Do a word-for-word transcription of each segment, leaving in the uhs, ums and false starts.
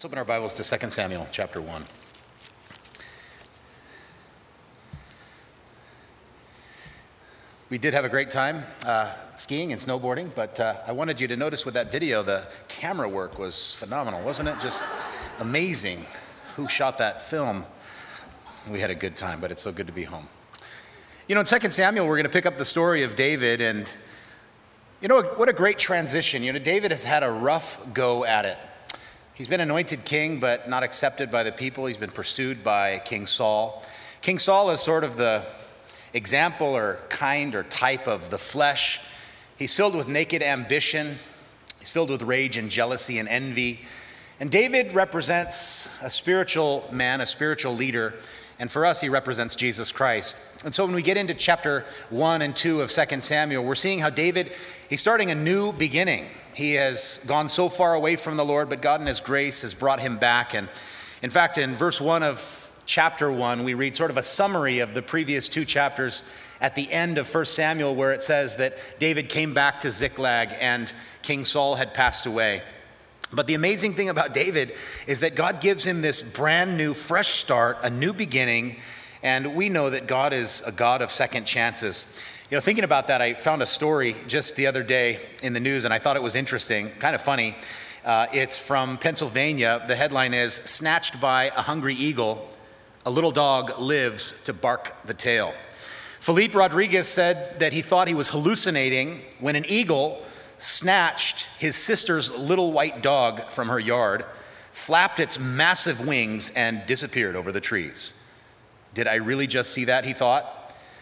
Let's open our Bibles to Second Samuel chapter one. We did have a great time uh, skiing and snowboarding, but uh, I wanted you to notice with that video, the camera work was phenomenal, wasn't it? Just amazing. Who shot that film? We had a good time, but it's so good to be home. You know, in Second Samuel, we're going to pick up the story of David, and you know, what a great transition. You know, David has had a rough go at it. He's been anointed king, but not accepted by the people. He's been pursued by King Saul. King Saul is sort of the example or kind or type of the flesh. He's filled with naked ambition. He's filled with rage and jealousy and envy. And David represents a spiritual man, a spiritual leader. And for us, he represents Jesus Christ. And so when we get into chapter one and two of Second Samuel, we're seeing how David, he's starting a new beginning. He has gone so far away from the Lord, but God in his grace has brought him back. And in fact, in verse one of chapter one, we read sort of a summary of the previous two chapters at the end of First Samuel, where it says that David came back to Ziklag and King Saul had passed away. But the amazing thing about David is that God gives him this brand new, fresh start, a new beginning, and we know that God is a God of second chances. You know, thinking about that, I found a story just the other day in the news, and I thought it was interesting, kind of funny. Uh, it's from Pennsylvania. The headline is, "Snatched by a hungry eagle, a little dog lives to bark the tail." Felipe Rodriguez said that he thought he was hallucinating when an eagle snatched his sister's little white dog from her yard, flapped its massive wings, and disappeared over the trees. Did I really just see that, he thought.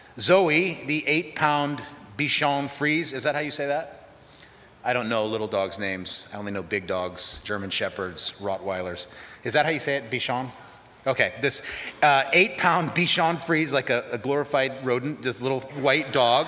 Zoe, the eight-pound Bichon Frise, is that how you say that? I don't know little dogs' names. I only know big dogs, German Shepherds, Rottweilers. Is that how you say it, Bichon? Okay, this uh, eight-pound Bichon Frise, like a, a glorified rodent, this little white dog,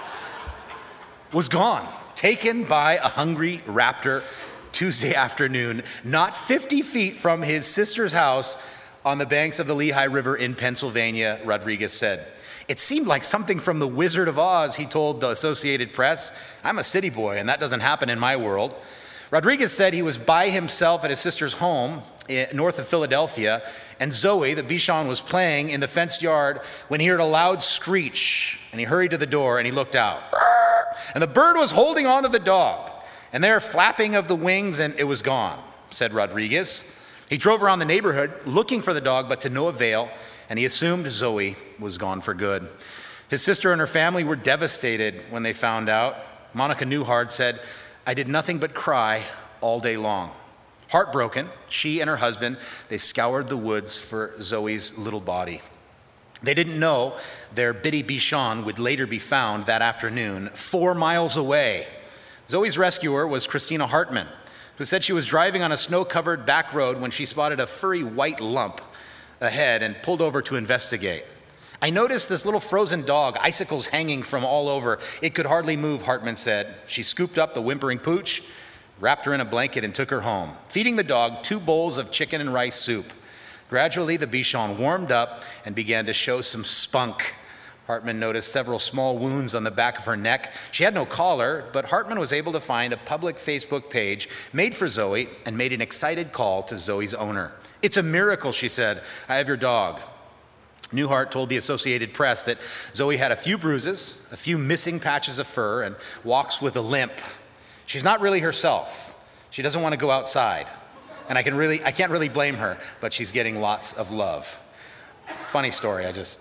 was gone. Taken by a hungry raptor Tuesday afternoon, not fifty feet from his sister's house on the banks of the Lehigh River in Pennsylvania, Rodriguez said. It seemed like something from The Wizard of Oz, he told the Associated Press. I'm a city boy, and that doesn't happen in my world. Rodriguez said he was by himself at his sister's home north of Philadelphia, and Zoe, the Bichon, was playing in the fenced yard when he heard a loud screech, and he hurried to the door and he looked out. And the bird was holding on to the dog, and there, flapping of the wings, and it was gone, said Rodriguez. He drove around the neighborhood looking for the dog, but to no avail, and he assumed Zoe was gone for good. His sister and her family were devastated when they found out. Monica Newhard said, "I did nothing but cry all day long." Heartbroken, she and her husband, they scoured the woods for Zoe's little body. They didn't know their bitty Bichon would later be found that afternoon, four miles away. Zoe's rescuer was Christina Hartman, who said she was driving on a snow-covered back road when she spotted a furry white lump ahead and pulled over to investigate. "I noticed this little frozen dog, icicles hanging from all over. It could hardly move," Hartman said. She scooped up the whimpering pooch, wrapped her in a blanket, and took her home, feeding the dog two bowls of chicken and rice soup. Gradually, the Bichon warmed up and began to show some spunk. Hartman noticed several small wounds on the back of her neck. She had no collar, but Hartman was able to find a public Facebook page made for Zoe and made an excited call to Zoe's owner. "It's a miracle," she said. "I have your dog." Newhart told the Associated Press that Zoe had a few bruises, a few missing patches of fur, and walks with a limp. She's not really herself. She doesn't want to go outside. And I can really, I can't really blame her, but she's getting lots of love. Funny story, I just,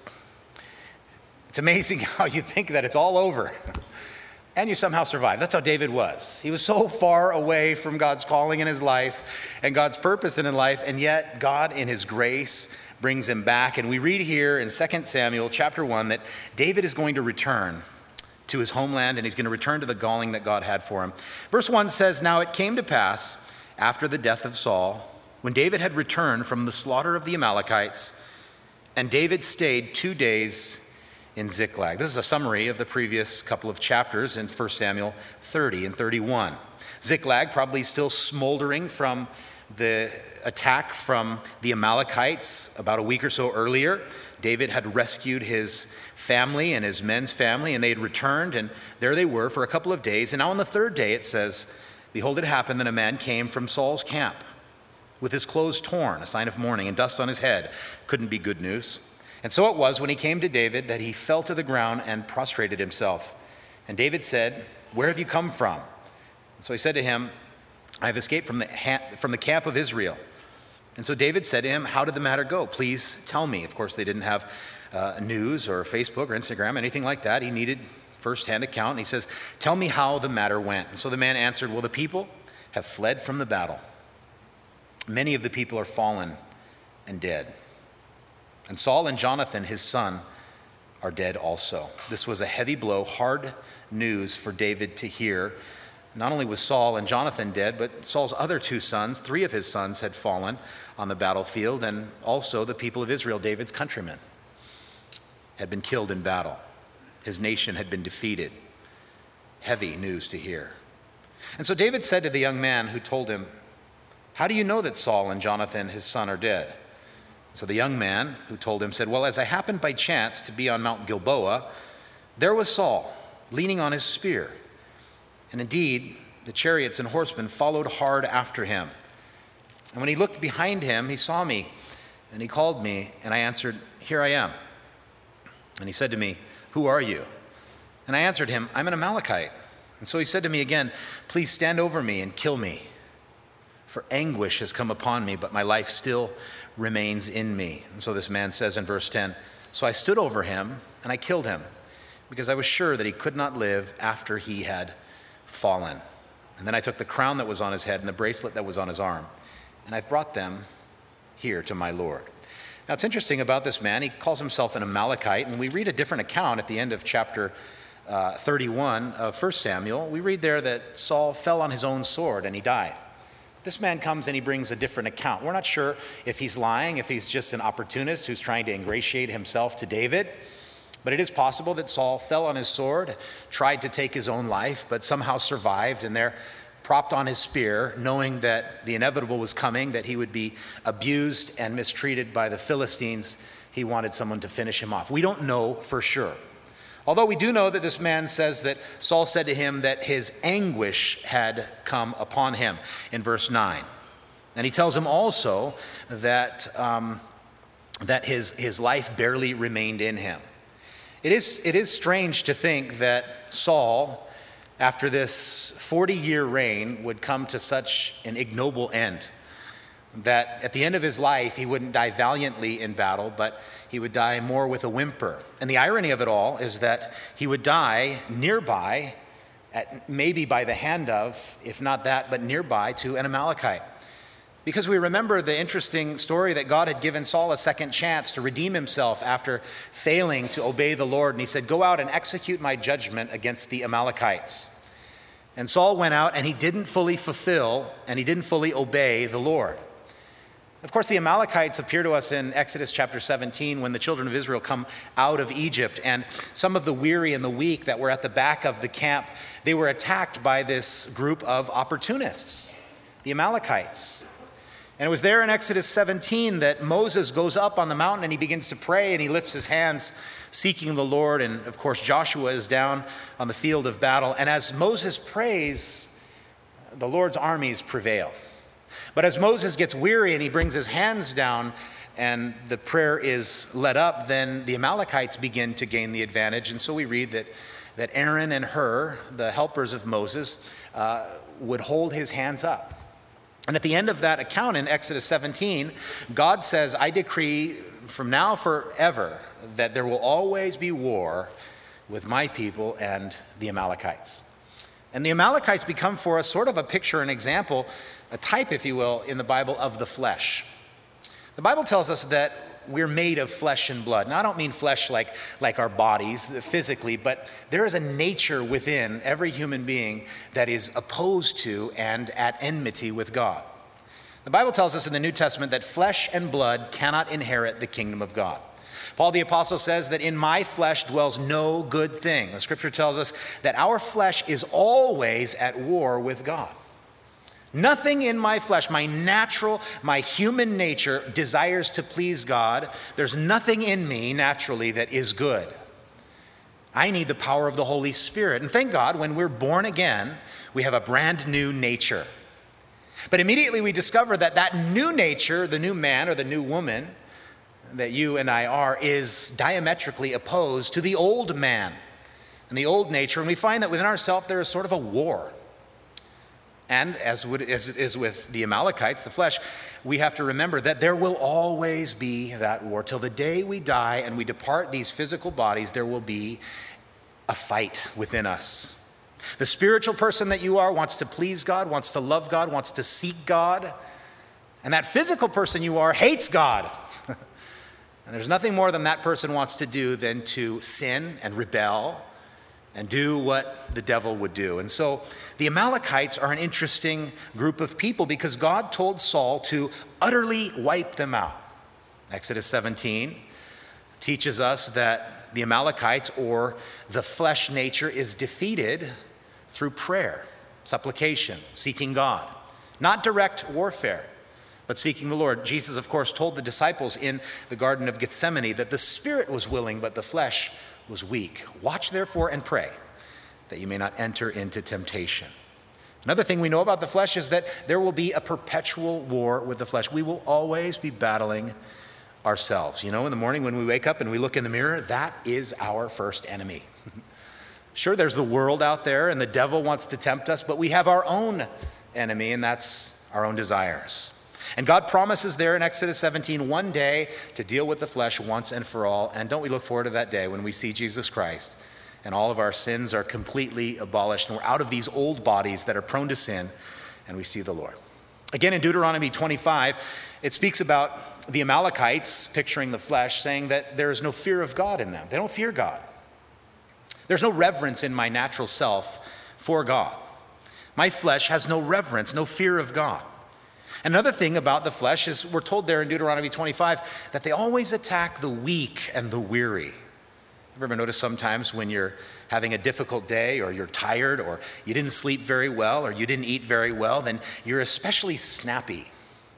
it's amazing how you think that it's all over and you somehow survive. That's how David was. He was so far away from God's calling in his life and God's purpose in his life, and yet God in his grace brings him back. And we read here in Second Samuel chapter one that David is going to return to his homeland, and he's going to return to the calling that God had for him. Verse one says, "Now it came to pass after the death of Saul, when David had returned from the slaughter of the Amalekites, and David stayed two days in Ziklag." This is a summary of the previous couple of chapters in First Samuel thirty and thirty-one. Ziklag probably still smoldering from the attack from the Amalekites about a week or so earlier. David had rescued his family and his men's family, and they had returned, and there they were for a couple of days. And now on the third day, it says, "Behold, it happened that a man came from Saul's camp with his clothes torn, a sign of mourning, and dust on his head. Couldn't be good news. And so it was when he came to David that he fell to the ground and prostrated himself. And David said, "Where have you come from?" And so he said to him, "I have escaped from the, ha- from the camp of Israel." And so David said to him, "How did the matter go? Please tell me." Of course, they didn't have uh, news or Facebook or Instagram, anything like that. He needed first-hand account. And he says, "Tell me how the matter went." And so the man answered, "Well, the people have fled from the battle. Many of the people are fallen and dead. And Saul and Jonathan, his son, are dead also." This was a heavy blow, hard news for David to hear. Not only was Saul and Jonathan dead, but Saul's other two sons, three of his sons, had fallen on the battlefield, and also the people of Israel, David's countrymen, had been killed in battle. His nation had been defeated. Heavy news to hear. And so David said to the young man who told him, "How do you know that Saul and Jonathan, his son, are dead?" So the young man who told him said, "Well, as I happened by chance to be on Mount Gilboa, there was Saul leaning on his spear. And indeed, the chariots and horsemen followed hard after him. And when he looked behind him, he saw me, and he called me, and I answered, 'Here I am.' And he said to me, 'Who are you?' And I answered him, 'I'm an Amalekite.' And so he said to me again, 'Please stand over me and kill me. For anguish has come upon me, but my life still remains in me.' And so this man says in verse ten, "So I stood over him and I killed him, because I was sure that he could not live after he had fallen. And then I took the crown that was on his head and the bracelet that was on his arm, and I've brought them here to my Lord." Now it's interesting about this man. He calls himself an Amalekite, and we read a different account at the end of chapter uh, thirty-one of First Samuel. We read there that Saul fell on his own sword and he died. This man comes and he brings a different account. We're not sure if he's lying, if he's just an opportunist who's trying to ingratiate himself to David. But it is possible that Saul fell on his sword, tried to take his own life, but somehow survived, and there, propped on his spear, knowing that the inevitable was coming, that he would be abused and mistreated by the Philistines, he wanted someone to finish him off. We don't know for sure. Although we do know that this man says that Saul said to him that his anguish had come upon him in verse nine. And he tells him also that, um, that his, his life barely remained in him. It is, it is strange to think that Saul, after this forty-year reign, would come to such an ignoble end. That at the end of his life, he wouldn't die valiantly in battle, but he would die more with a whimper. And the irony of it all is that he would die nearby, at, maybe by the hand of, if not that, but nearby to an Amalekite. Because we remember the interesting story that God had given Saul a second chance to redeem himself after failing to obey the Lord. And he said, "Go out and execute my judgment against the Amalekites." And Saul went out and he didn't fully fulfill and he didn't fully obey the Lord. Of course, the Amalekites appear to us in Exodus chapter seventeen when the children of Israel come out of Egypt. And some of the weary and the weak that were at the back of the camp, they were attacked by this group of opportunists, the Amalekites. And it was there in Exodus seventeen that Moses goes up on the mountain and he begins to pray and he lifts his hands seeking the Lord. And of course, Joshua is down on the field of battle. And as Moses prays, the Lord's armies prevail. But as Moses gets weary and he brings his hands down and the prayer is let up, then the Amalekites begin to gain the advantage. And so we read that, that Aaron and Hur, the helpers of Moses, uh, would hold his hands up. And at the end of that account in Exodus seventeen, God says, "I decree from now forever that there will always be war with my people and the Amalekites." And the Amalekites become for us sort of a picture, an example, a type, if you will, in the Bible of the flesh. The Bible tells us that we're made of flesh and blood. Now, I don't mean flesh like, like our bodies physically, but there is a nature within every human being that is opposed to and at enmity with God. The Bible tells us in the New Testament that flesh and blood cannot inherit the kingdom of God. Paul the Apostle says that in my flesh dwells no good thing. The scripture tells us that our flesh is always at war with God. Nothing in my flesh, my natural, my human nature desires to please God. There's nothing in me naturally that is good. I need the power of the Holy Spirit. And thank God, when we're born again, we have a brand new nature. But immediately we discover that that new nature, the new man or the new woman that you and I are, is diametrically opposed to the old man and the old nature. And we find that within ourselves there is sort of a war. And as, would, as it is with the Amalekites, the flesh, we have to remember that there will always be that war. Till the day we die and we depart these physical bodies, there will be a fight within us. The spiritual person that you are wants to please God, wants to love God, wants to seek God. And that physical person you are hates God. And there's nothing more than that person wants to do than to sin and rebel and do what the devil would do. And so the Amalekites are an interesting group of people because God told Saul to utterly wipe them out. Exodus seventeen teaches us that the Amalekites, or the flesh nature, is defeated through prayer, supplication, seeking God. Not direct warfare, but seeking the Lord. Jesus, of course, told the disciples in the Garden of Gethsemane that the spirit was willing, but the flesh was weak. Watch therefore and pray that you may not enter into temptation. Another thing we know about the flesh is that there will be a perpetual war with the flesh. We will always be battling ourselves. You know, in the morning when we wake up and we look in the mirror, that is our first enemy. Sure, there's the world out there and the devil wants to tempt us, but we have our own enemy, and that's our own desires. And God promises there in Exodus seventeen one day to deal with the flesh once and for all. And don't we look forward to that day when we see Jesus Christ and all of our sins are completely abolished and we're out of these old bodies that are prone to sin and we see the Lord. Again, in Deuteronomy twenty-five, it speaks about the Amalekites, picturing the flesh, saying that there is no fear of God in them. They don't fear God. There's no reverence in my natural self for God. My flesh has no reverence, no fear of God. Another thing about the flesh is we're told there in Deuteronomy twenty-five that they always attack the weak and the weary. Have you ever noticed sometimes when you're having a difficult day or you're tired or you didn't sleep very well or you didn't eat very well, then you're especially snappy.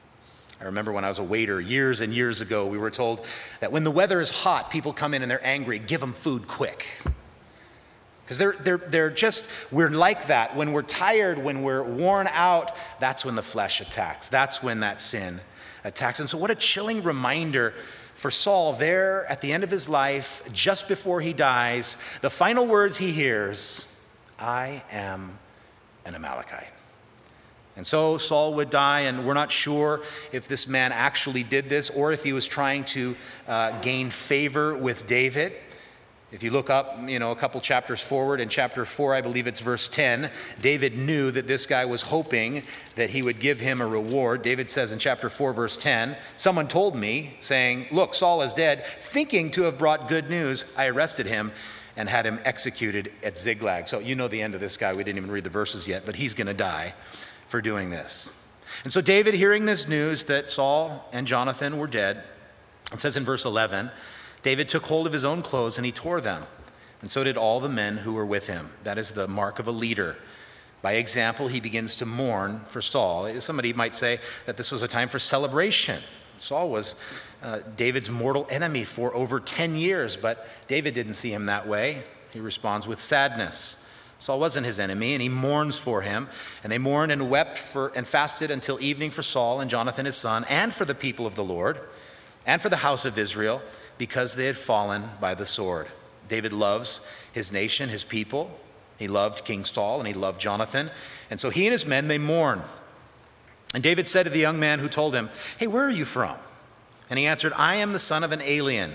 I remember when I was a waiter years and years ago, we were told that when the weather is hot, people come in and they're angry, give them food quick. Because they're, they're, they're just, we're like that. When we're tired, when we're worn out, that's when the flesh attacks. That's when that sin attacks. And so what a chilling reminder for Saul there at the end of his life, just before he dies, the final words he hears, I am an Amalekite. And so Saul would die, and we're not sure if this man actually did this or if he was trying to uh, gain favor with David. If you look up, you know, a couple chapters forward, in chapter four, I believe it's verse ten, David knew that this guy was hoping that he would give him a reward. David says in chapter four, verse ten, someone told me, saying, look, Saul is dead, thinking to have brought good news. I arrested him and had him executed at Ziklag. So you know the end of this guy. We didn't even read the verses yet, but he's going to die for doing this. And so David, hearing this news that Saul and Jonathan were dead, it says in verse eleven, David took hold of his own clothes and he tore them, and so did all the men who were with him. That is the mark of a leader. By example, he begins to mourn for Saul. Somebody might say that this was a time for celebration. Saul was uh, David's mortal enemy for over ten years, but David didn't see him that way. He responds with sadness. Saul wasn't his enemy, and he mourns for him. And they mourned and wept for and fasted until evening for Saul and Jonathan his son, and for the people of the Lord, and for the house of Israel, because they had fallen by the sword. David loves his nation, his people. He loved King Saul and he loved Jonathan. And so he and his men, they mourn. And David said to the young man who told him, hey, where are you from? And he answered, I am the son of an alien,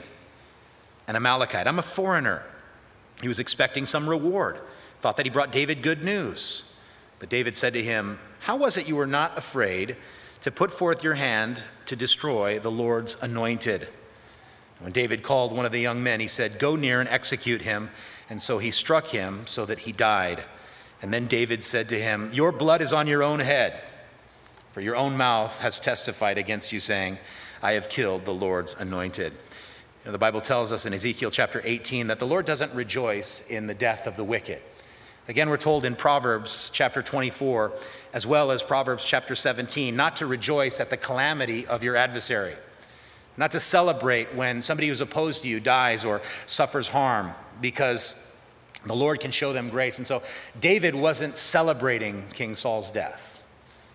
an Amalekite. I'm a foreigner. He was expecting some reward, thought that he brought David good news. But David said to him, how was it you were not afraid to put forth your hand to destroy the Lord's anointed? When David called one of the young men, he said, go near and execute him. And so he struck him so that he died. And then David said to him, your blood is on your own head, for your own mouth has testified against you, saying, I have killed the Lord's anointed. You know, the Bible tells us in Ezekiel chapter eighteen that the Lord doesn't rejoice in the death of the wicked. Again, we're told in Proverbs chapter twenty-four, as well as Proverbs chapter seventeen, not to rejoice at the calamity of your adversary. Not to celebrate when somebody who's opposed to you dies or suffers harm, because the Lord can show them grace. And so David wasn't celebrating King Saul's death.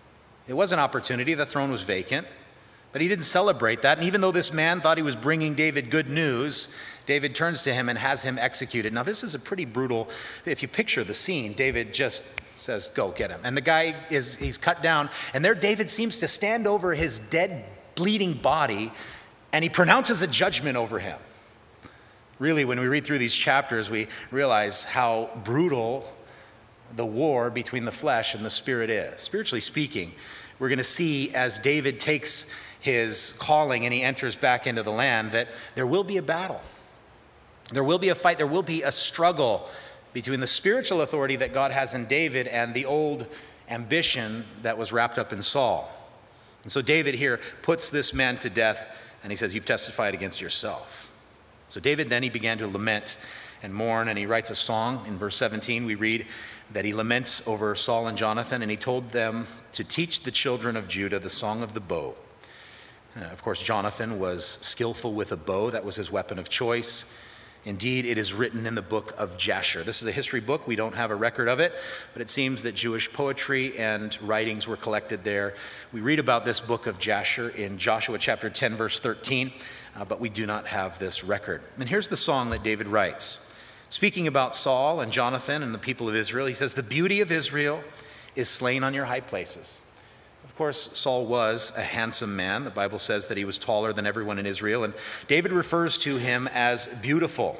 It was an opportunity. The throne was vacant. But he didn't celebrate that. And even though this man thought he was bringing David good news, David turns to him and has him executed. Now, this is a pretty brutal, if you picture the scene, David just says, go get him. And the guy is, he's cut down. And there David seems to stand over his dead, bleeding body, and he pronounces a judgment over him. Really, when we read through these chapters, we realize how brutal the war between the flesh and the spirit is. Spiritually speaking, we're going to see as David takes his calling and he enters back into the land that there will be a battle. There will be a fight. There will be a struggle between the spiritual authority that God has in David and the old ambition that was wrapped up in Saul. And so David here puts this man to death and he says, you've testified against yourself. So David then he began to lament and mourn, and he writes a song. In verse seventeen, we read that he laments over Saul and Jonathan, and he told them to teach the children of Judah the song of the bow. Uh, of course, Jonathan was skillful with a bow. That was his weapon of choice. Indeed, it is written in the book of Jasher. This is a history book. We don't have a record of it, but it seems that Jewish poetry and writings were collected there. We read about this book of Jasher in Joshua chapter ten, verse thirteen, uh, but we do not have this record. And here's the song that David writes. Speaking about Saul and Jonathan and the people of Israel, he says, the beauty of Israel is slain on your high places. Of course, Saul was a handsome man. The Bible says that he was taller than everyone in Israel, and David refers to him as beautiful.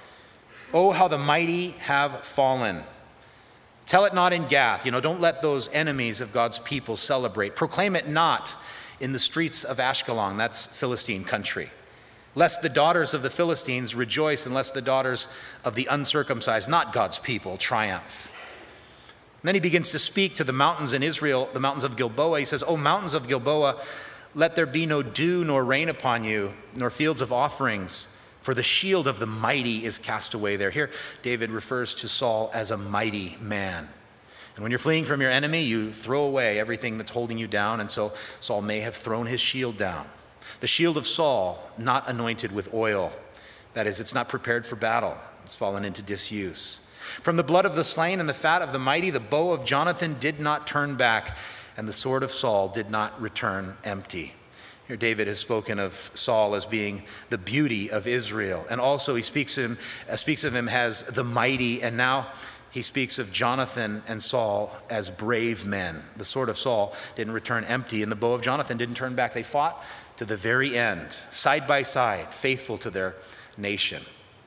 Oh, how the mighty have fallen. Tell it not in Gath. You know, don't let those enemies of God's people celebrate. Proclaim it not in the streets of Ashkelon. That's Philistine country. Lest the daughters of the Philistines rejoice, and lest the daughters of the uncircumcised, not God's people, triumph. And then he begins to speak to the mountains in Israel, the mountains of Gilboa. He says, O mountains of Gilboa, let there be no dew nor rain upon you, nor fields of offerings, for the shield of the mighty is cast away there. Here, David refers to Saul as a mighty man. And when you're fleeing from your enemy, you throw away everything that's holding you down, and so Saul may have thrown his shield down. The shield of Saul, not anointed with oil. That is, it's not prepared for battle. It's fallen into disuse. From the blood of the slain and the fat of the mighty, the bow of Jonathan did not turn back, and the sword of Saul did not return empty. Here David has spoken of Saul as being the beauty of Israel. And also he speaks of him, uh, speaks of him as the mighty, and now he speaks of Jonathan and Saul as brave men. The sword of Saul didn't return empty, and the bow of Jonathan didn't turn back. They fought to the very end, side by side, faithful to their nation.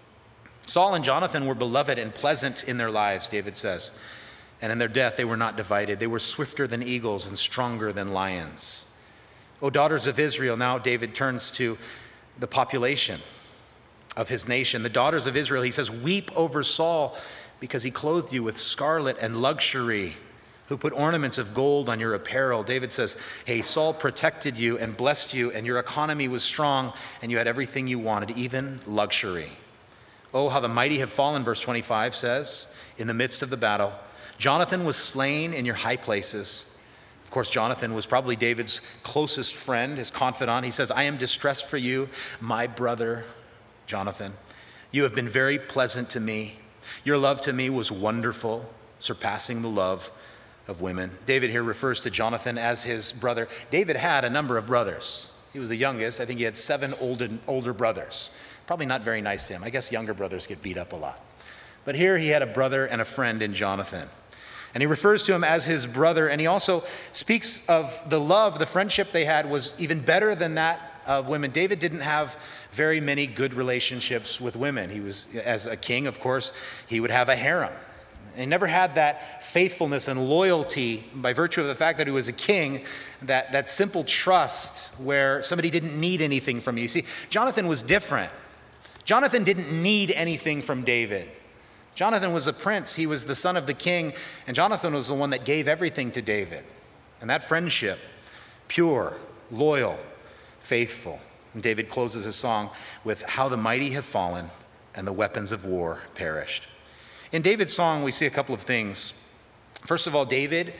Saul and Jonathan were beloved and pleasant in their lives, David says. And in their death, they were not divided. They were swifter than eagles and stronger than lions. O daughters of Israel, now David turns to the population of his nation. The daughters of Israel, he says, weep over Saul because he clothed you with scarlet and luxury, who put ornaments of gold on your apparel. David says, hey, Saul protected you and blessed you, and your economy was strong, and you had everything you wanted, even luxury. Oh, how the mighty have fallen, verse twenty-five says, in the midst of the battle. Jonathan was slain in your high places. Of course, Jonathan was probably David's closest friend, his confidant. He says, I am distressed for you, my brother, Jonathan. You have been very pleasant to me. Your love to me was wonderful, surpassing the love of women. David here refers to Jonathan as his brother. David had a number of brothers. He was the youngest. I think he had seven older, older brothers. Probably not very nice to him. I guess younger brothers get beat up a lot. But here he had a brother and a friend in Jonathan. And he refers to him as his brother, and he also speaks of the love, the friendship they had was even better than that of women. David didn't have very many good relationships with women. He was, as a king, of course, he would have a harem. He never had that faithfulness and loyalty by virtue of the fact that he was a king, that, that simple trust where somebody didn't need anything from you. You see, Jonathan was different. Jonathan didn't need anything from David. Jonathan was a prince. He was the son of the king, and Jonathan was the one that gave everything to David. And that friendship, pure, loyal, faithful. And David closes his song with how the mighty have fallen and the weapons of war perished. In David's song, we see a couple of things. First of all, David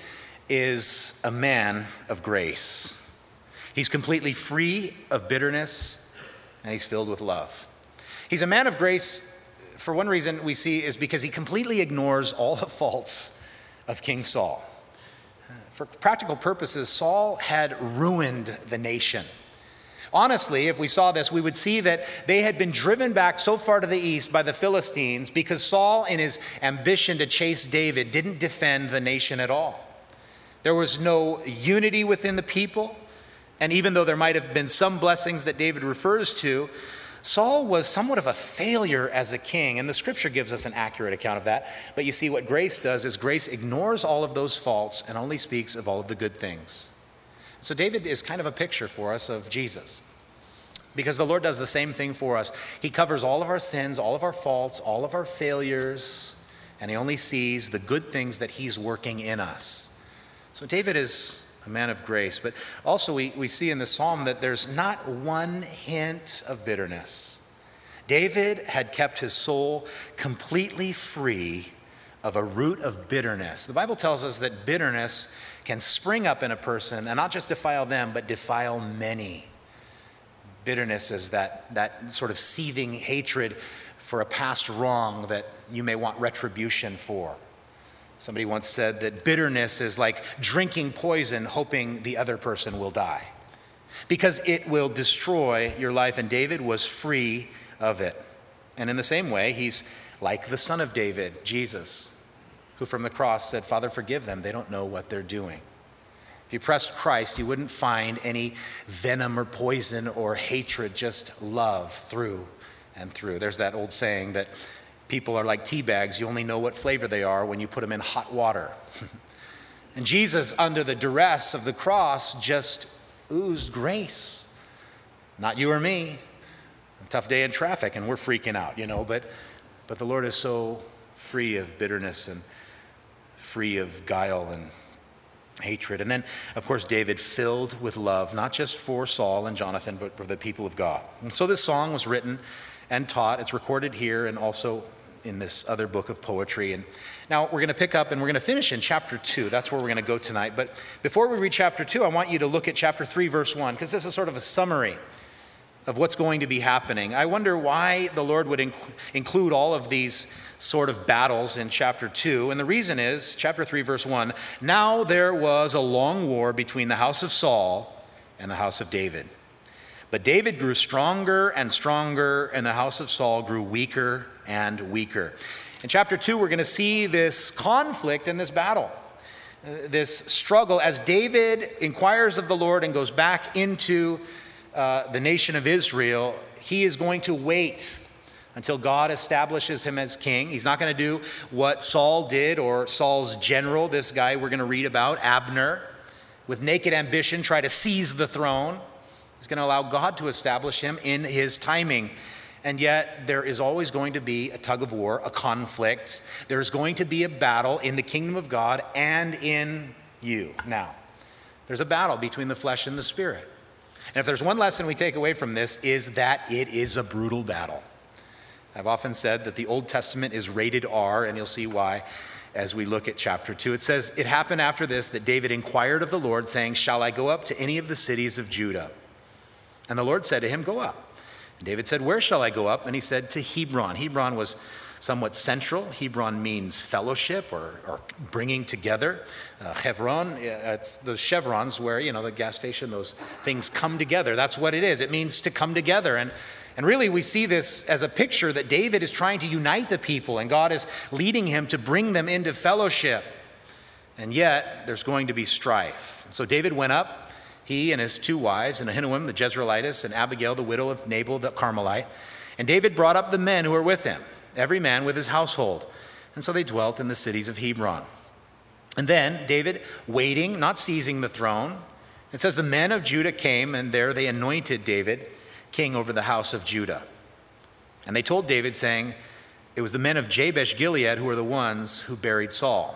is a man of grace. He's completely free of bitterness, and he's filled with love. He's a man of grace, for one reason we see, is because he completely ignores all the faults of King Saul. For practical purposes, Saul had ruined the nation. Honestly, if we saw this, we would see that they had been driven back so far to the east by the Philistines because Saul, in his ambition to chase David, didn't defend the nation at all. There was no unity within the people, and even though there might have been some blessings that David refers to, Saul was somewhat of a failure as a king, and the scripture gives us an accurate account of that. But you see, what grace does is grace ignores all of those faults and only speaks of all of the good things. So David is kind of a picture for us of Jesus, because the Lord does the same thing for us. He covers all of our sins, all of our faults, all of our failures, and he only sees the good things that he's working in us. So David is a man of grace, but also we, we see in the psalm that there's not one hint of bitterness. David had kept his soul completely free of a root of bitterness. The Bible tells us that bitterness can spring up in a person and not just defile them, but defile many. Bitterness is that, that sort of seething hatred for a past wrong that you may want retribution for. Somebody once said that bitterness is like drinking poison hoping the other person will die, because it will destroy your life, and David was free of it. And in the same way, he's like the Son of David, Jesus, who from the cross said, "Father, forgive them, they don't know what they're doing." If you pressed Christ, you wouldn't find any venom or poison or hatred, just love through and through. There's that old saying that people are like tea bags. You only know what flavor they are when you put them in hot water. And Jesus, under the duress of the cross, just oozed grace. Not you or me. A tough day in traffic and we're freaking out, you know, but, but the Lord is so free of bitterness and free of guile and hatred. And then, of course, David filled with love, not just for Saul and Jonathan, but for the people of God. And so this song was written and taught. It's recorded here and also in this other book of poetry. And now we're going to pick up and we're going to finish in chapter two. That's where we're going to go tonight. But before we read chapter two, I want you to look at chapter three, verse one, because this is sort of a summary of what's going to be happening. I wonder why the Lord would inc- include all of these sort of battles in chapter two. And the reason is, chapter three, verse one, now there was a long war between the house of Saul and the house of David. But David grew stronger and stronger, and the house of Saul grew weaker and weaker. In chapter two, we're going to see this conflict and this battle, uh, this struggle, as David inquires of the Lord and goes back into uh, the nation of Israel. He is going to wait until God establishes him as king. He's not going to do what Saul did, or Saul's general, this guy we're going to read about, Abner, with naked ambition, try to seize the throne. He's going to allow God to establish him in his timing. And yet there is always going to be a tug of war, a conflict. There's going to be a battle in the kingdom of God and in you. Now, there's a battle between the flesh and the spirit. And if there's one lesson we take away from this, is that it is a brutal battle. I've often said that the Old Testament is rated R, and you'll see why as we look at chapter two. It says, it happened after this that David inquired of the Lord, saying, shall I go up to any of the cities of Judah? And the Lord said to him, go up. And David said, where shall I go up? And he said, to Hebron. Hebron was somewhat central. Hebron means fellowship or, or bringing together. Uh, Hebron, it's the chevrons where, you know, the gas station, those things come together. That's what it is. It means to come together. And And really, we see this as a picture that David is trying to unite the people, and God is leading him to bring them into fellowship. And yet, there's going to be strife. So David went up, he and his two wives, and Ahinoam the Jezreelitess, and Abigail the widow of Nabal the Carmelite. And David brought up the men who were with him, every man with his household. And so they dwelt in the cities of Hebron. And then David, waiting, not seizing the throne, it says the men of Judah came, and there they anointed David king over the house of Judah. And they told David, saying, it was the men of Jabesh Gilead who were the ones who buried Saul.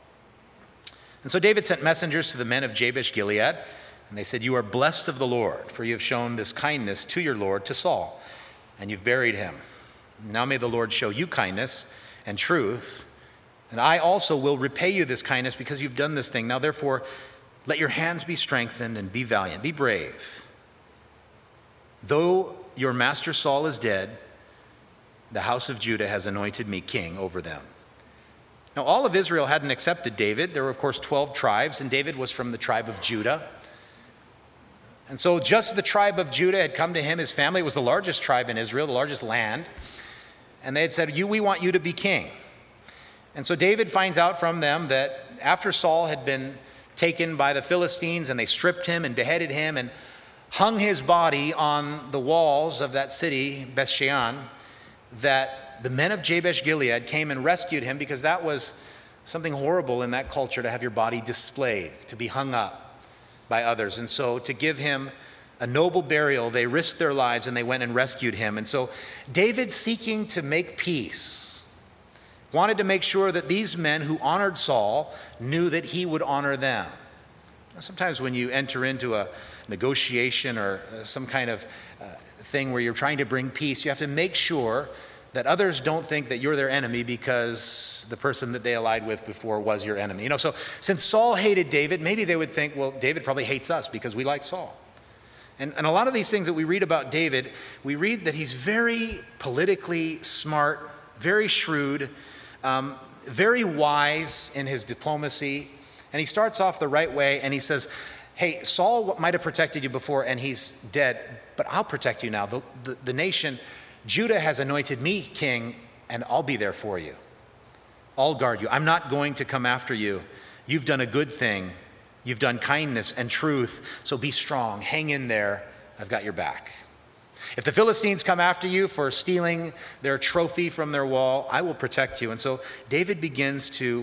And so David sent messengers to the men of Jabesh Gilead, and they said, you are blessed of the Lord, for you have shown this kindness to your Lord, to Saul, and you've buried him. Now may the Lord show you kindness and truth, and I also will repay you this kindness because you've done this thing. Now therefore, let your hands be strengthened and be valiant, be brave. Though your master Saul is dead, the house of Judah has anointed me king over them. Now, all of Israel hadn't accepted David. There were, of course, twelve tribes, and David was from the tribe of Judah. And so just the tribe of Judah had come to him. His family was the largest tribe in Israel, the largest land. And they had said, "You, we want you to be king." And so David finds out from them that after Saul had been taken by the Philistines and they stripped him and beheaded him and hung his body on the walls of that city, Bethshean, that the men of Jabesh Gilead came and rescued him, because that was something horrible in that culture, to have your body displayed, to be hung up by others. And so to give him a noble burial, they risked their lives and they went and rescued him. And so David, seeking to make peace, wanted to make sure that these men who honored Saul knew that he would honor them. Sometimes when you enter into a negotiation or some kind of uh, thing where you're trying to bring peace, you have to make sure that others don't think that you're their enemy because the person that they allied with before was your enemy. You know, so since Saul hated David, maybe they would think, well, David probably hates us because we like Saul. And, and a lot of these things that we read about David, we read that he's very politically smart, very shrewd, um, very wise in his diplomacy. And he starts off the right way and he says, hey, Saul might have protected you before and he's dead, but I'll protect you now. The, the, the nation, Judah, has anointed me king, and I'll be there for you. I'll guard you. I'm not going to come after you. You've done a good thing. You've done kindness and truth, so be strong. Hang in there. I've got your back. If the Philistines come after you for stealing their trophy from their wall, I will protect you. And so David begins to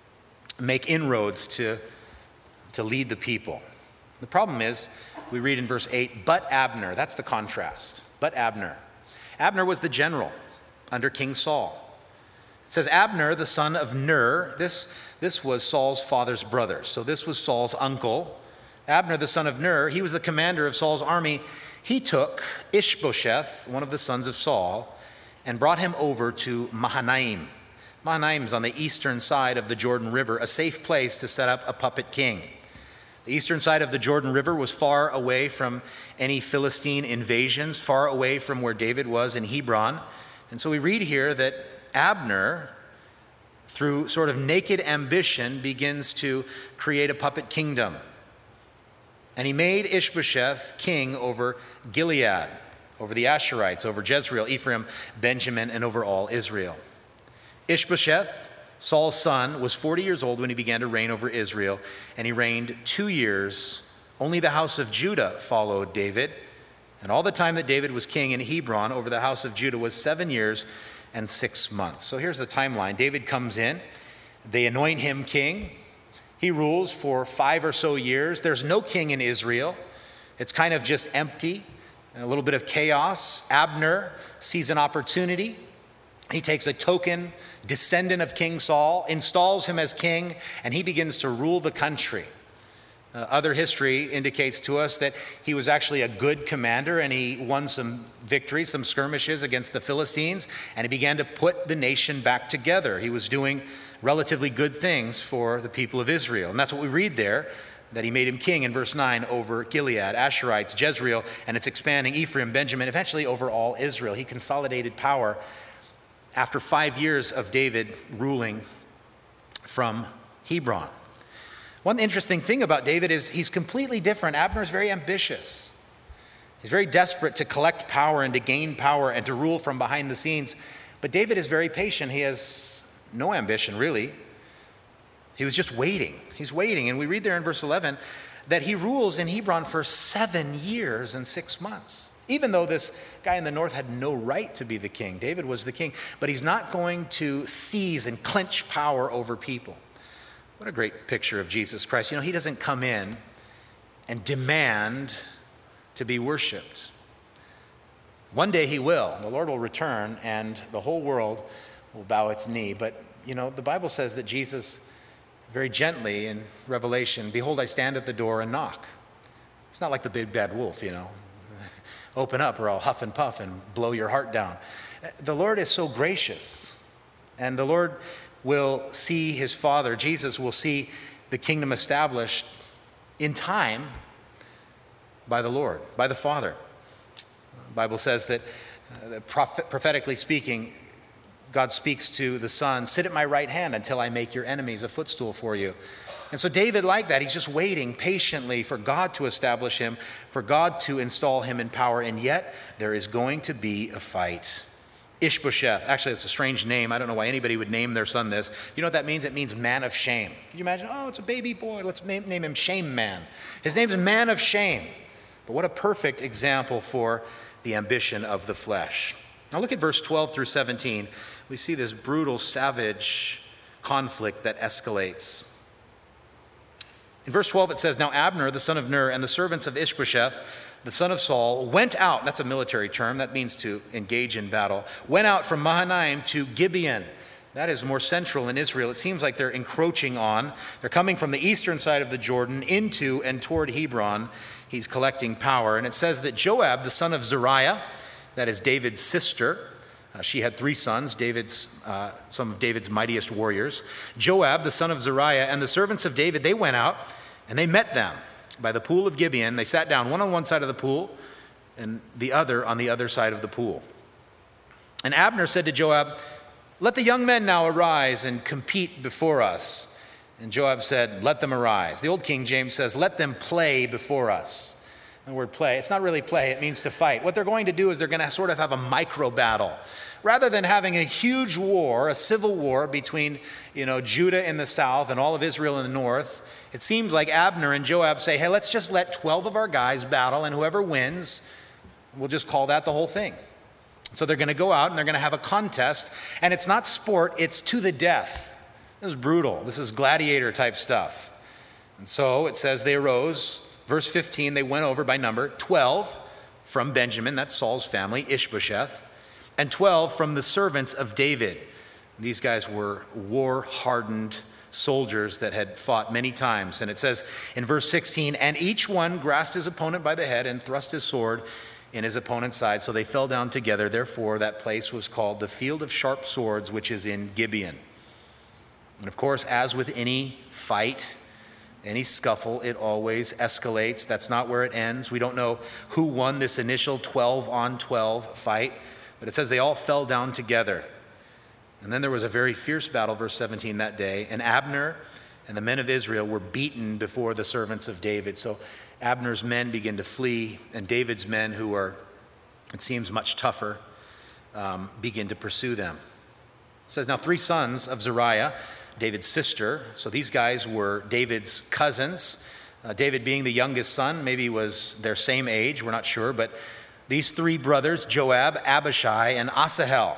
make inroads to, to lead the people. The problem is, we read in verse eight, but Abner, that's the contrast, but Abner. Abner was the general under King Saul. It says Abner, the son of Ner, this, this was Saul's father's brother. So this was Saul's uncle. Abner, the son of Ner, he was the commander of Saul's army. He took Ishbosheth, one of the sons of Saul, and brought him over to Mahanaim. Mahanaim is on the eastern side of the Jordan River, a safe place to set up a puppet king. The eastern side of the Jordan River was far away from any Philistine invasions, far away from where David was in Hebron. And so we read here that Abner, through sort of naked ambition, begins to create a puppet kingdom. And he made Ishbosheth king over Gilead, over the Asherites, over Jezreel, Ephraim, Benjamin, and over all Israel. Ishbosheth, Saul's son, was forty years old when he began to reign over Israel, and he reigned two years. Only the house of Judah followed David, and all the time that David was king in Hebron over the house of Judah was seven years and six months. So here's the timeline. David comes in, they anoint him king. He rules for five or so years. There's no king in Israel. It's kind of just empty, and a little bit of chaos. Abner sees an opportunity. He takes a token descendant of King Saul, installs him as king, and he begins to rule the country. Uh, other history indicates to us that he was actually a good commander, and he won some victories, some skirmishes against the Philistines, and he began to put the nation back together. He was doing relatively good things for the people of Israel. And that's what we read there, that he made him king in verse nine over Gilead, Asherites, Jezreel, and it's expanding, Ephraim, Benjamin, eventually over all Israel. He consolidated power after five years of David ruling from Hebron. One interesting thing about David is he's completely different. Abner is very ambitious. He's very desperate to collect power and to gain power and to rule from behind the scenes. But David is very patient. He has no ambition, really. He was just waiting. He's waiting. And we read there in verse eleven that he rules in Hebron for seven years and six months. Even though this guy in the north had no right to be the king. David was the king. But he's not going to seize and clench power over people. What a great picture of Jesus Christ. You know, he doesn't come in and demand to be worshiped. One day he will. The Lord will return and the whole world will bow its knee. But, you know, the Bible says that Jesus very gently in Revelation, behold, I stand at the door and knock. It's not like the big bad wolf, you know. Open up or I'll huff and puff and blow your heart down. The Lord is so gracious, and the Lord will see his Father, Jesus will see the kingdom established in time by the Lord, by the Father. The Bible says that, uh, prophet, prophetically speaking, God speaks to the son, sit at my right hand until I make your enemies a footstool for you. And so David, like that, he's just waiting patiently for God to establish him, for God to install him in power, and yet there is going to be a fight. Ishbosheth, actually it's a strange name. I don't know why anybody would name their son this. You know what that means? It means man of shame. Can you imagine? Oh, it's a baby boy. Let's name, name him Shame Man. His name's Man of Shame. But what a perfect example for the ambition of the flesh. Now look at verse twelve through seventeen. We see this brutal, savage conflict that escalates. In verse twelve, it says, now Abner, the son of Ner, and the servants of Ishbosheth, the son of Saul, went out. That's a military term. That means to engage in battle. Went out from Mahanaim to Gibeon. That is more central in Israel. It seems like they're encroaching on. They're coming from the eastern side of the Jordan into and toward Hebron. He's collecting power. And it says that Joab, the son of Zeruiah, that is David's sister, Uh, she had three sons, David's, uh, some of David's mightiest warriors. Joab, the son of Zeruiah, and the servants of David, they went out and they met them by the pool of Gibeon. They sat down, one on one side of the pool and the other on the other side of the pool. And Abner said to Joab, let the young men now arise and compete before us. And Joab said, let them arise. The old King James says, let them play before us. The word play, it's not really play, it means to fight. What they're going to do is they're going to sort of have a micro battle. Rather than having a huge war, a civil war between, you know, Judah in the south and all of Israel in the north, it seems like Abner and Joab say, hey, let's just let twelve of our guys battle, and whoever wins, we'll just call that the whole thing. So they're going to go out and they're going to have a contest, and it's not sport, it's to the death. This is brutal. This is gladiator type stuff. And so it says they arose. Verse fifteen, they went over by number, twelve from Benjamin, that's Saul's family, Ishbosheth, and twelve from the servants of David. These guys were war-hardened soldiers that had fought many times. And it says in verse sixteen, and each one grasped his opponent by the head and thrust his sword in his opponent's side. So they fell down together. Therefore, that place was called the Field of Sharp Swords, which is in Gibeon. And of course, as with any fight, any scuffle, it always escalates. That's not where it ends. We don't know who won this initial twelve on twelve fight, but it says they all fell down together. And then there was a very fierce battle, verse seventeen, that day, and Abner and the men of Israel were beaten before the servants of David. So Abner's men begin to flee, and David's men, who are, it seems, much tougher, um, begin to pursue them. It says, now three sons of Zeruiah, David's sister. So these guys were David's cousins. Uh, David being the youngest son, maybe was their same age, we're not sure. But these three brothers, Joab, Abishai, and Asahel.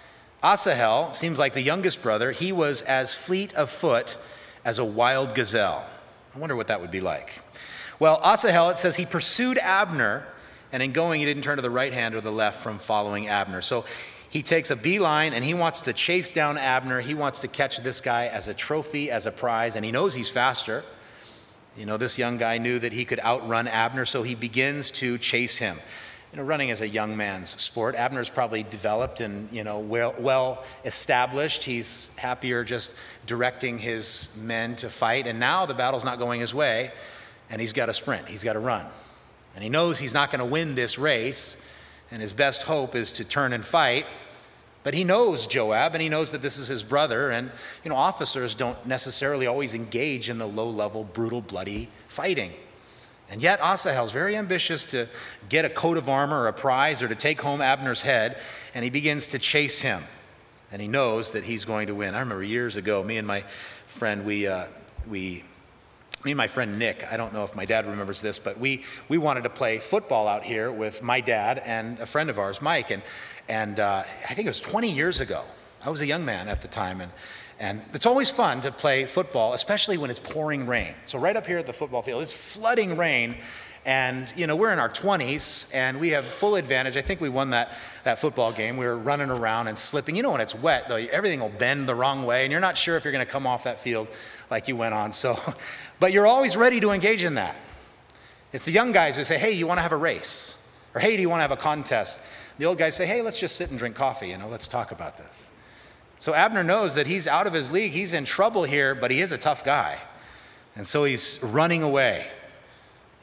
Asahel seems like the youngest brother. He was as fleet of foot as a wild gazelle. I wonder what that would be like. Well, Asahel, it says he pursued Abner, and in going, he didn't turn to the right hand or the left from following Abner. So he takes a beeline and he wants to chase down Abner. He wants to catch this guy as a trophy, as a prize, and he knows he's faster. You know, this young guy knew that he could outrun Abner, so he begins to chase him. You know, running is a young man's sport. Abner's probably developed and, you know, well, well established. He's happier just directing his men to fight, and now the battle's not going his way, and he's got to sprint. He's got to run. And he knows he's not going to win this race, and his best hope is to turn and fight. But he knows Joab, and he knows that this is his brother. And, you know, officers don't necessarily always engage in the low-level, brutal, bloody fighting. And yet Asahel's very ambitious to get a coat of armor or a prize or to take home Abner's head, and he begins to chase him. And he knows that he's going to win. I remember years ago, me and my friend, we, uh, we, me and my friend Nick, I don't know if my dad remembers this, but we, we wanted to play football out here with my dad and a friend of ours, Mike. And And uh, I think it was twenty years ago. I was a young man at the time. And, and it's always fun to play football, especially when it's pouring rain. So right up here at the football field, it's flooding rain. And, you know, we're in our twenties, and we have full advantage. I think we won that, that football game. We were running around and slipping. You know, when it's wet, though, everything will bend the wrong way, and you're not sure if you're going to come off that field like you went on. So, but you're always ready to engage in that. It's the young guys who say, hey, you want to have a race? Or, hey, do you want to have a contest? The old guys say, hey, let's just sit and drink coffee, you know, let's talk about this. So Abner knows that he's out of his league. He's in trouble here, but he is a tough guy. And so he's running away.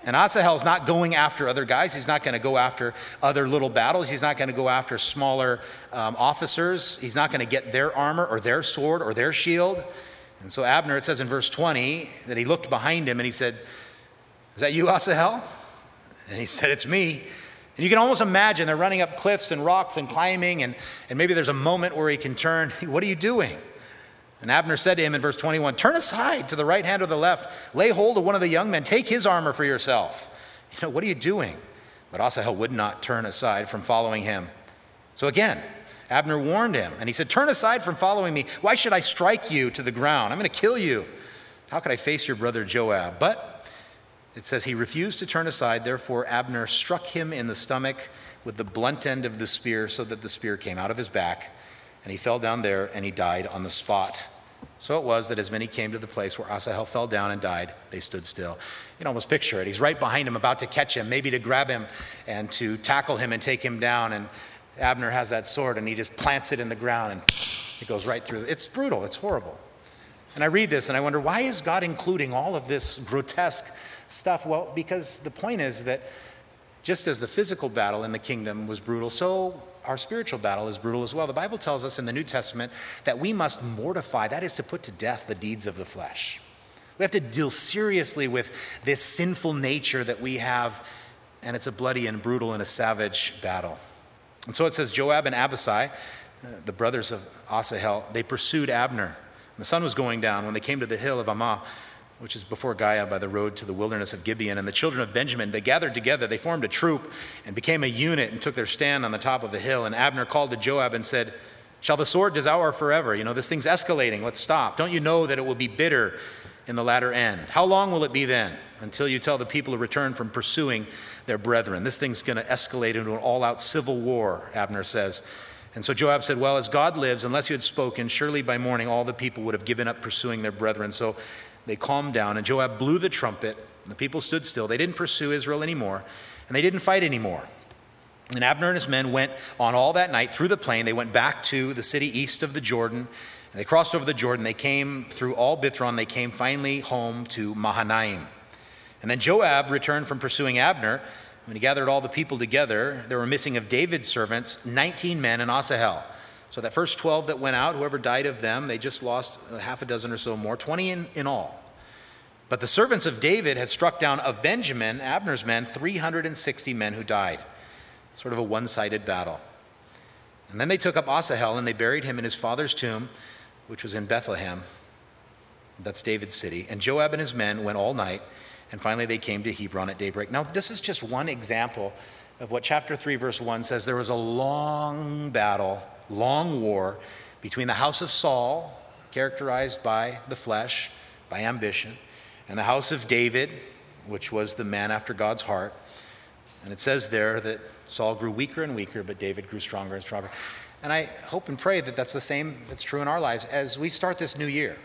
And Asahel's not going after other guys. He's not going to go after other little battles. He's not going to go after smaller um, officers. He's not going to get their armor or their sword or their shield. And so Abner, it says in verse twenty, that he looked behind him and he said, "Is that you, Asahel?" And he said, "It's me." And you can almost imagine they're running up cliffs and rocks and climbing, and, and maybe there's a moment where he can turn. "What are you doing?" And Abner said to him in verse twenty-one, "Turn aside to the right hand or the left. Lay hold of one of the young men. Take his armor for yourself." You know, what are you doing? But Asahel would not turn aside from following him. So again, Abner warned him, and he said, "Turn aside from following me. Why should I strike you to the ground? I'm going to kill you. How could I face your brother Joab?" But it says he refused to turn aside. Therefore, Abner struck him in the stomach with the blunt end of the spear, so that the spear came out of his back. And he fell down there, and he died on the spot. So it was that as many came to the place where Asahel fell down and died, they stood still. You can almost picture it. He's right behind him, about to catch him, maybe to grab him and to tackle him and take him down. And Abner has that sword, and he just plants it in the ground, and it goes right through. It's brutal. It's horrible. And I read this, and I wonder, why is God including all of this grotesque stuff? Well, because the point is that just as the physical battle in the kingdom was brutal, so our spiritual battle is brutal as well. The Bible tells us in the New Testament that we must mortify, that is to put to death the deeds of the flesh. We have to deal seriously with this sinful nature that we have, and it's a bloody and brutal and a savage battle. And so it says Joab and Abishai, the brothers of Asahel, they pursued Abner. The sun was going down when they came to the hill of Ammah, which is before Giah by the road to the wilderness of Gibeon. And the children of Benjamin, they gathered together, they formed a troop and became a unit and took their stand on the top of a hill. And Abner called to Joab and said, "Shall the sword devour forever? You know, this thing's escalating. Let's stop. Don't you know that it will be bitter in the latter end? How long will it be then until you tell the people to return from pursuing their brethren?" This thing's going to escalate into an all-out civil war, Abner says. And so Joab said, "Well, as God lives, unless you had spoken, surely by morning all the people would have given up pursuing their brethren." So they calmed down, and Joab blew the trumpet, and the people stood still. They didn't pursue Israel anymore, and they didn't fight anymore. And Abner and his men went on all that night through the plain. They went back to the city east of the Jordan, and they crossed over the Jordan. They came through all Bithron. They came finally home to Mahanaim. And then Joab returned from pursuing Abner. When he gathered all the people together, there were missing of David's servants nineteen men in Asahel. So that first twelve that went out, whoever died of them, they just lost half a dozen or so more, twenty in, in all. But the servants of David had struck down of Benjamin, Abner's men, three hundred sixty men who died. Sort of a one-sided battle. And then they took up Asahel and they buried him in his father's tomb, which was in Bethlehem. That's David's city. And Joab and his men went all night, and finally they came to Hebron at daybreak. Now, this is just one example of what chapter three, verse one says. There was a long battle, long war between the house of Saul, characterized by the flesh, by ambition, and the house of David, which was the man after God's heart. And it says there that Saul grew weaker and weaker, but David grew stronger and stronger. And I hope and pray that that's the same that's true in our lives as we start this new year.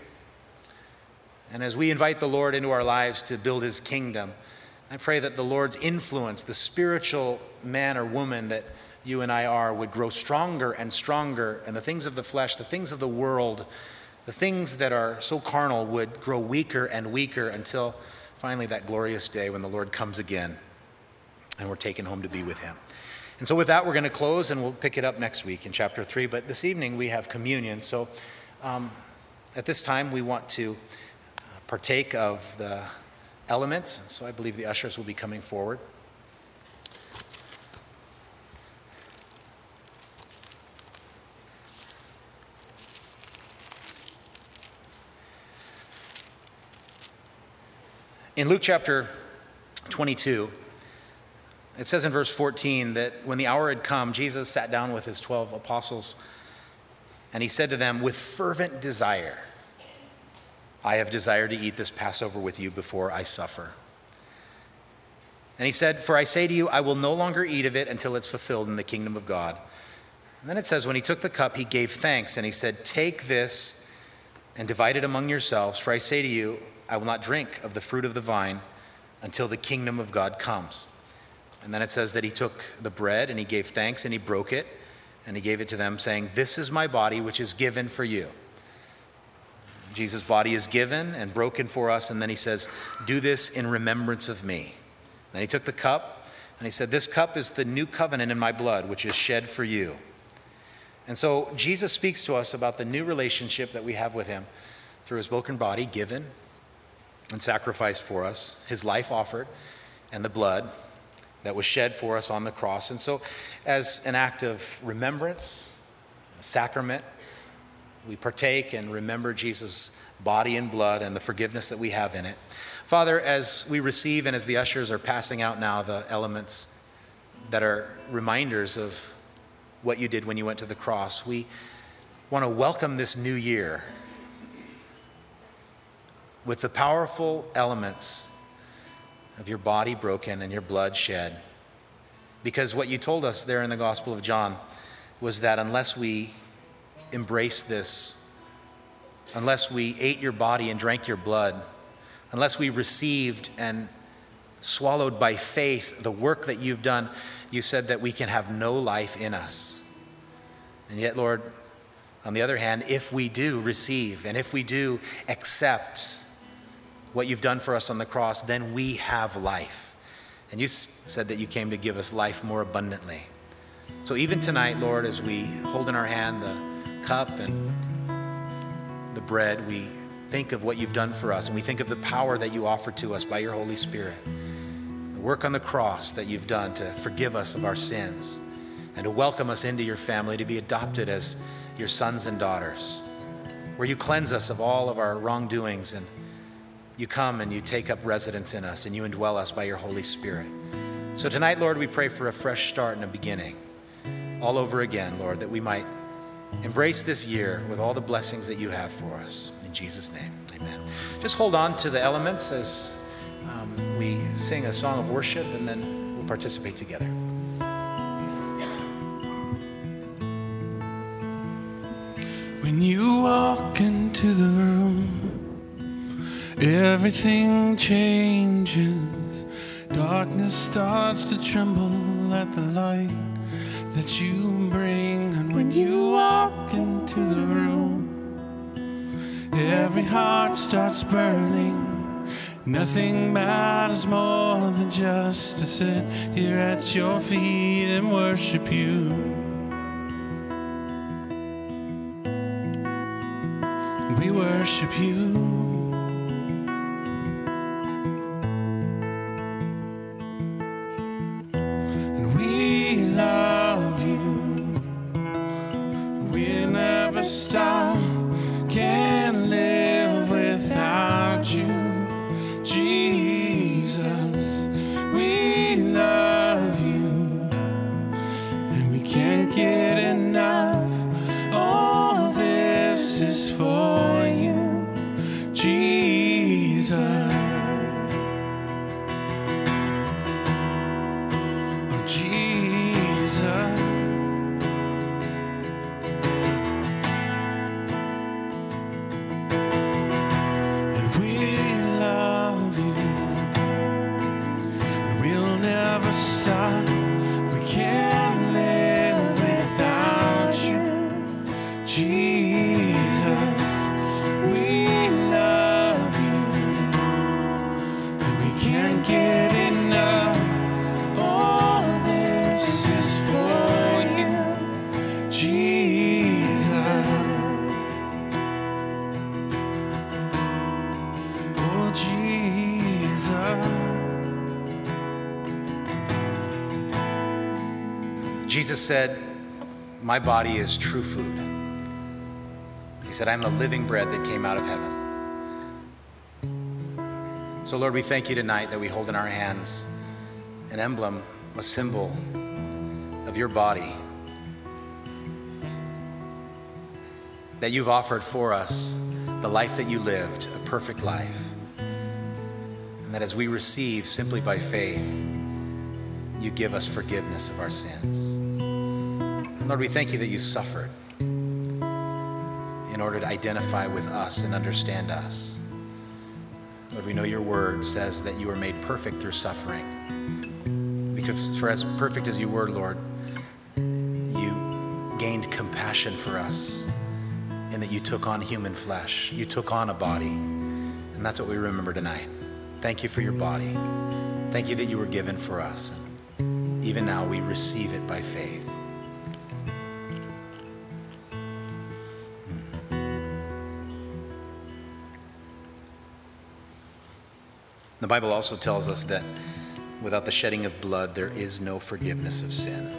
And as we invite the Lord into our lives to build his kingdom, I pray that the Lord's influence, the spiritual man or woman that you and I are, would grow stronger and stronger, and the things of the flesh, the things of the world, the things that are so carnal would grow weaker and weaker until finally that glorious day when the Lord comes again and we're taken home to be with him. And so with that, we're going to close, and we'll pick it up next week in chapter three. But this evening we have communion. So um, at this time we want to partake of the elements. And so I believe the ushers will be coming forward. In Luke chapter twenty-two, it says in verse fourteen that when the hour had come, Jesus sat down with his twelve apostles, and he said to them, "With fervent desire, I have desired to eat this Passover with you before I suffer." And he said, "For I say to you, I will no longer eat of it until it's fulfilled in the kingdom of God." And then it says, when he took the cup, he gave thanks, and he said, "Take this and divide it among yourselves, for I say to you, I will not drink of the fruit of the vine until the kingdom of God comes." And then it says that he took the bread and he gave thanks and he broke it and he gave it to them, saying, "This is my body, which is given for you." Jesus' body is given and broken for us, and then he says, "Do this in remembrance of me." Then he took the cup and he said, "This cup is the new covenant in my blood, which is shed for you." And so Jesus speaks to us about the new relationship that we have with him through his broken body given and sacrificed for us, his life offered, and the blood that was shed for us on the cross. And so as an act of remembrance, a sacrament, we partake and remember Jesus' body and blood and the forgiveness that we have in it. Father, as we receive and as the ushers are passing out now the elements that are reminders of what you did when you went to the cross, we want to welcome this new year with the powerful elements of your body broken and your blood shed. Because what you told us there in the Gospel of John was that unless we embrace this, unless we ate your body and drank your blood, unless we received and swallowed by faith the work that you've done, you said that we can have no life in us. And yet, Lord, on the other hand, if we do receive and if we do accept what you've done for us on the cross, then we have life. And you said that you came to give us life more abundantly. So even tonight, Lord, as we hold in our hand the cup and the bread, we think of what you've done for us, and we think of the power that you offer to us by your Holy Spirit, the work on the cross that you've done to forgive us of our sins and to welcome us into your family, to be adopted as your sons and daughters, where you cleanse us of all of our wrongdoings, and you come and you take up residence in us and you indwell us by your Holy Spirit. So tonight, Lord, we pray for a fresh start and a beginning all over again, Lord, that we might embrace this year with all the blessings that you have for us. In Jesus' name, amen. Just hold on to the elements as um, we sing a song of worship, and then we'll participate together. When you walk into the room, everything changes. Darkness starts to tremble at the light that you bring. And when you walk into the room, every heart starts burning. Nothing matters more than just to sit here at your feet and worship you. We worship you. Stop, can't live without you, Jesus. We love you, and we can't get enough. All this is for you, Jesus. Oh, Jesus. Stop. We can't live without you, Jesus. We love you, and we can't get enough. All this is for you, Jesus. Oh, Jesus. Jesus said, "My body is true food." He said, "I'm the living bread that came out of heaven." So Lord, we thank you tonight that we hold in our hands an emblem, a symbol of your body that you've offered for us, the life that you lived, a perfect life. And that as we receive simply by faith, you give us forgiveness of our sins. And Lord, we thank you that you suffered in order to identify with us and understand us. Lord, we know your word says that you were made perfect through suffering. Because for as perfect as you were, Lord, you gained compassion for us in that you took on human flesh. You took on a body. And that's what we remember tonight. Thank you for your body. Thank you that you were given for us. And even now we receive it by faith. The Bible also tells us that without the shedding of blood, there is no forgiveness of sin.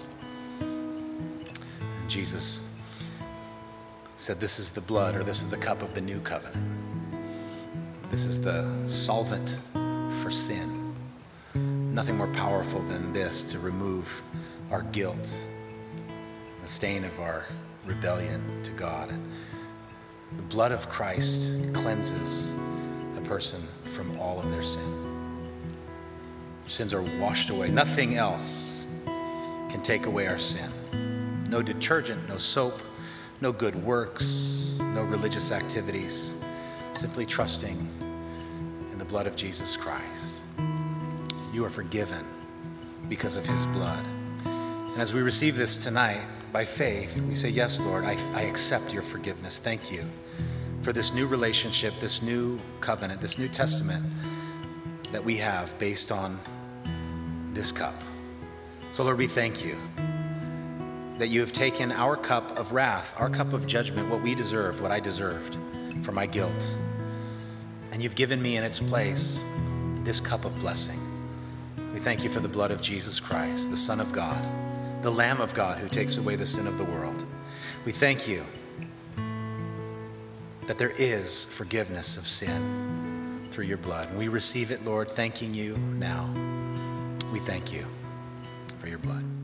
And Jesus said, this is the blood, or this is the cup of the new covenant. This is the solvent for sin. Nothing more powerful than this to remove our guilt, the stain of our rebellion to God. The blood of Christ cleanses a person from all of their sin. Our sins are washed away. Nothing else can take away our sin. No detergent, no soap, no good works, no religious activities. Simply trusting in the blood of Jesus Christ. You are forgiven because of his blood. And as we receive this tonight, by faith, we say, yes, Lord, I, I accept your forgiveness. Thank you for this new relationship, this new covenant, this new testament that we have based on this cup. So Lord, we thank you that you have taken our cup of wrath, our cup of judgment, what we deserved, what I deserved for my guilt. And you've given me in its place this cup of blessing. We thank you for the blood of Jesus Christ, the Son of God, the Lamb of God who takes away the sin of the world. We thank you that there is forgiveness of sin through your blood. And we receive it, Lord, thanking you now. We thank you for your blood.